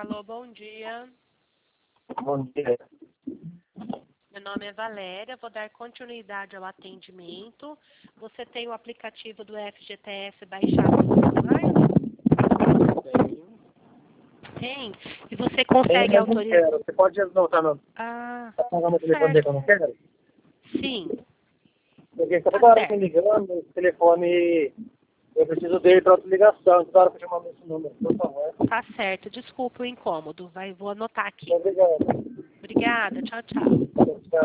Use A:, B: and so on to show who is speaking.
A: Alô, bom dia.
B: Bom dia.
A: Meu nome é Valéria, vou dar continuidade ao atendimento. Você tem o aplicativo do FGTS baixado no celular? Tem. E você consegue
B: Eu não
A: autorizar?
B: quero. Você pode anotar no pagar meu telefone que eu não quero?
A: Sim.
B: Porque toda
A: Tá
B: hora
A: certo.
B: me ligando, esse telefone, eu preciso dele para outra ligação. Toda hora que eu chamar esse número, por favor.
A: Tá certo. Desculpa o incômodo. Vou anotar aqui.
B: Obrigado.
A: Obrigada. Tchau, tchau.
B: Tchau.